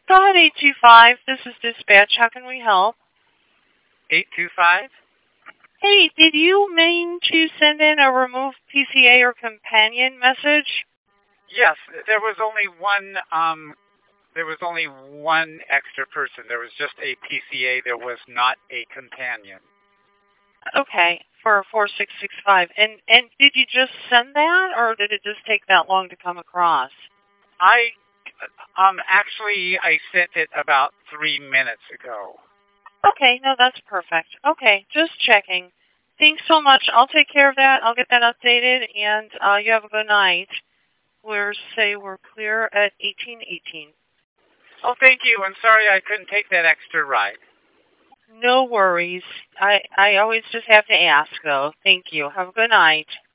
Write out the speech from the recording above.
Dot 825, this is dispatch. How can we help? 825? Hey, did you mean to send in a remove PCA or companion message? Yes, there was only one extra person. There was just a PCA. There was not a companion. Okay, for 4665. And did you just send that, or did it just take that long to come across? Actually, I sent it about 3 minutes ago. Okay, no, that's perfect. Okay, just checking. Thanks so much. I'll take care of that. I'll get that updated, and you have a good night. We're clear at 1818. Oh, thank you. I'm sorry I couldn't take that extra ride. No worries. I always just have to ask, though. Thank you. Have a good night.